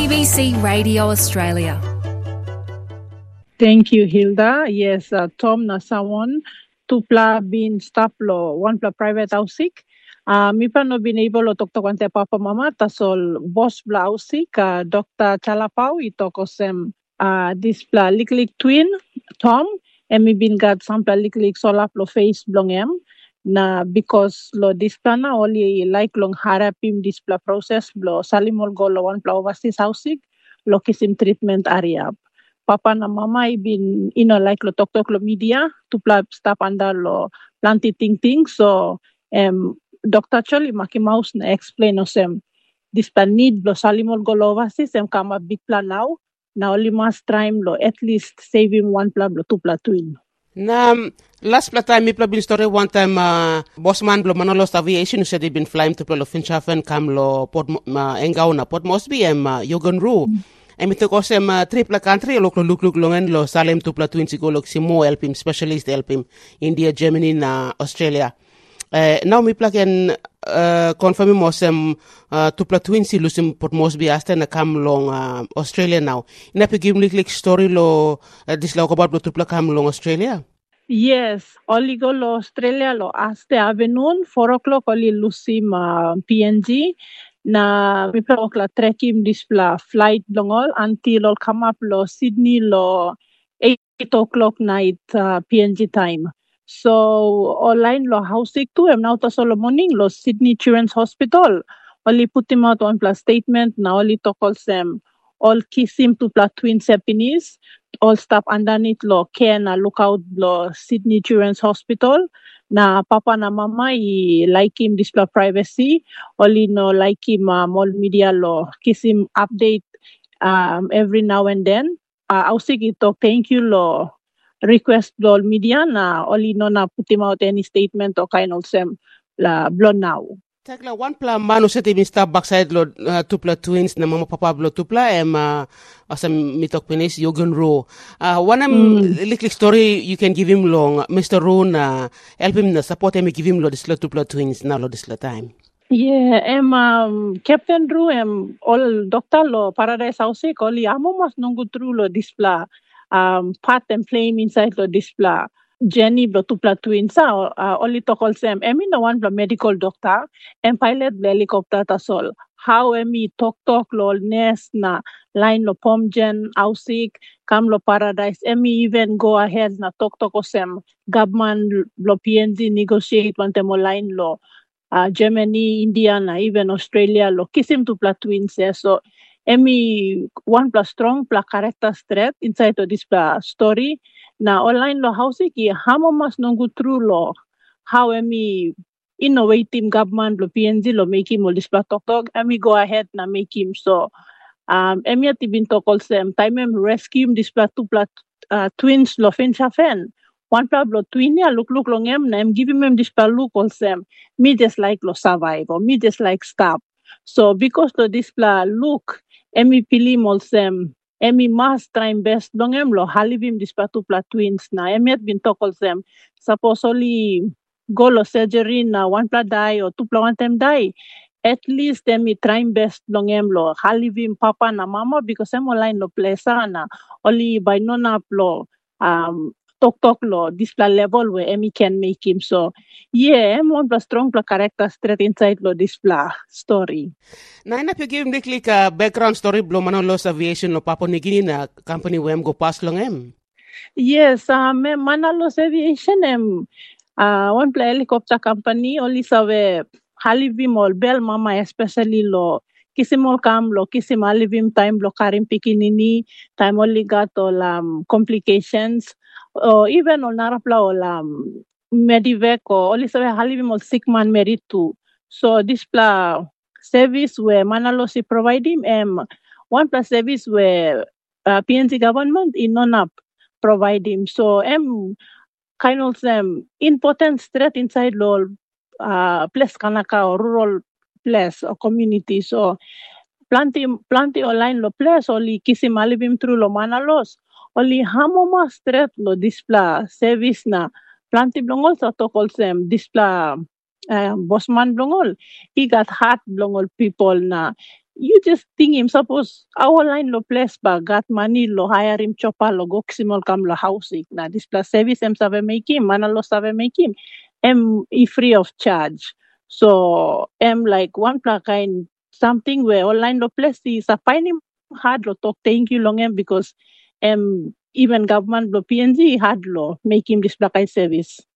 ABC Radio Australia. Thank you, Hilda. Yes, Tom Nasawon, tupla bin staplo, one pla private housik. Mi pa no bin able to talk to papa mama tasol boss bla housik, Dr. Chalapau ito kosem this pla liklik twin Tom, and mi bin got sample liklik solap lo face blongem na because lo this pla na only like long harapim this pla process blo salimol go lo one pla overseas housik lo kisim treatment area. Papa na mama ibin like lo tok lo media to stop under lo planti ting so Dr. Choli makimaus na explain osem this plan need lo salimol golova system kama big plan now na only must time lo at least save him one plan lo two plan twin. Na last time mi bin story one time bossman blo manolos aviation said he been flying to lo Finchafen kam lo pod engau na pod Mosby Yogan Ru. Emi to kosem triple country lo luk longen lo salem to platoon sigolog si mo helpim specialist helpim India, Germany na Australia. Now mi plaken confirm mosem to platoon si lusim Port Moresby asta na kam long Australia now. Ina pe give like story lo this lo about lo to kam long Australia. Yes, oli go lo Australia lo aste afternoon 4 o'clock oli lusim PNG. Na mi plawak la trekim displa flight longol until all come up lo Sydney lo 8 o'clock night PNG time. So online lo housing too am now to solo morning lo Sydney Children's Hospital. Only put him out one plus statement na only to call them all kisim to pla twin Japanese all stop underneath lo care na lookout lo Sydney Children's Hospital. Na papa na mama I like him display privacy only no like him all media lo kiss him update every now and then ausig ito thank you lo request lo media na only no na put him out any statement or kind of sem la blow now. Takla one pla manu seti bin stop backside lo tupla twins na mama papa blo tupla asam mitok penis Yogan Ro. One liklik story you can give him long Mr. Ro na help him na support him give him lo disla tupla twins na lo disla time. Yeah, Captain Ru all doctor lo Paradise House koli amo mas nunggu true lo display part and flame inside lo display. Jenny blo tupla twins only to call them emi no one blo medical doctor and pilot blo helicopter tasol how emi talk lo nest na line lo pomgen ausik kam lo Paradise emi even go ahead na talk osem government lo PNG negotiate one temo line lo Germany, India na even Australia lo kisim tupla twins so emi one plus strong plus character straight inside of this story na online lo housing ki hamo mas nunggu true lo how emi innovative government lo PNG lo make him this talk emi go ahead na make him so emi atibin to call them time em rescue this two twins lo Finchafen one pla lo twin ya look long em na em give him this look call them me just like lo survive or me just like stop so because to this look emi pilim all them emi must try best long em lo halivim this two twins na emi at bin tokol them supposedly go lo surgery na one pla die or two pla one time die at least emi try best long em lo halivim papa na mama because em online lo plesa na only by non up lo talk lo this level where emi can make him so yeah em one plus strong plus character straight inside lo this story. Na ina pe give him like background story blo manolos aviation lo Papua New Guinea na company where em go pass long em. Yes, Manalos Aviation one play helicopter company only sabe halivim ol bel mama especially lo kisimol kam lo kisim halivim time lo karim pikinini time only got all complications or even ol narapla ol medivac or only sabe halivim ol sick man merit too so this service where Manalosi provide him one plus service where PNC government in non up provide him so kind of important straight inside lo place kanaka or rural place or community so planti online lo place only kisim alivim through lo Manalos only hamoma straight lo displa service na planti blongol sa to call them displa Bosman blongol he got heart blongol people na you just think him suppose our line lo place ba got money lo hire him chopa lo go simol kam lo housing na this plus service em save make him mana lo save make him em free of charge so em like one pla kind something where online lo place is a find him hard lo talk thank you long em because even government lo PNG hard lo make him this pla kind service.